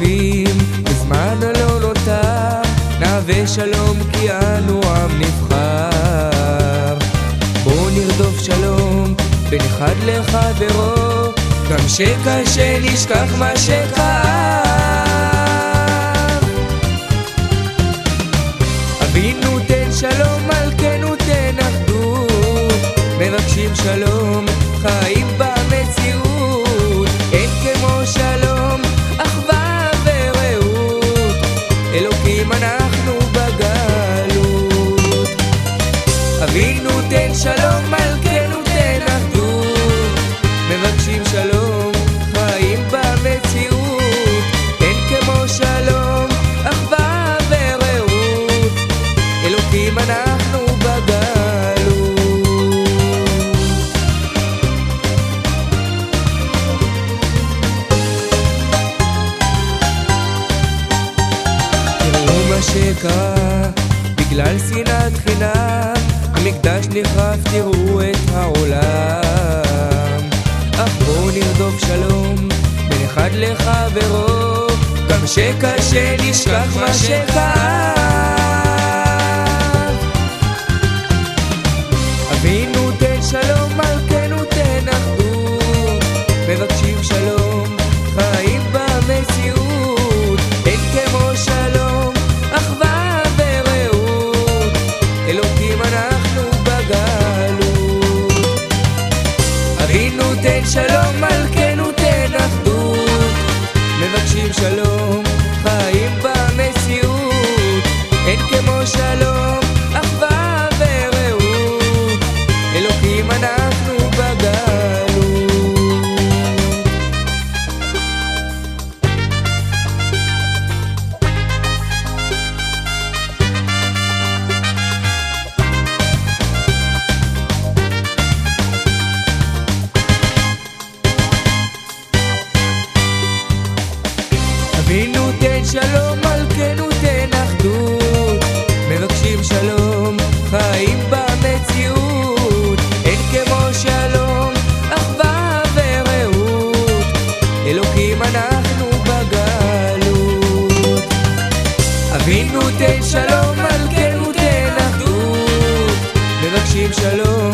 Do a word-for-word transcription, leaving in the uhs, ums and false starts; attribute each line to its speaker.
Speaker 1: טובים בזמן הלא נותר, נעשה שלום כי אנו עם נבחר. בוא נרדוף שלום בין אחד לחברו, גם שקשה נשכח מה שכאב. אבינו תן שלום, מלכנו תן אחדות, מבקשים שלום, חיים במציאות. אין כמו שלום, אחווה ורעות, אלוקים אנחנו בגלות. אבינו תן שלום, מלכנו תן אחדות, מבקשים שלום, חיים במציאות. אין כמו שלום, אחווה ורעות, אלוקים אנחנו בגלות. תראו מה שקרה בגלל שנאת חינם, המקדש נחרב, תראו את העולם. אך בואו נרדוף שלום בין אחד לחברו, גם שקשה נשכח מה שכאב. אבינו תן שלום, מלכנו תן אחדות, מבקשים שלום, חיים במציאות. אין כמו שלום, אחווה ורעות, אלוקים אנחנו בגלות. אבינו תן שלום, מלכנו תן אחדות, מבקשים שלום, חיים במציאות. אין כמו שלום, אחווה ורעות, אלוקים אנחנו בגלות. אבינו תן שלום, מלכנו תן אחדות, מבקשים שלום, חיים במציאות. אין כמו שלום, אחווה ורעות, אלוקים אנחנו בגלות. אבינו תן שלום, מלכנו תן אחדות, מבקשים שלום,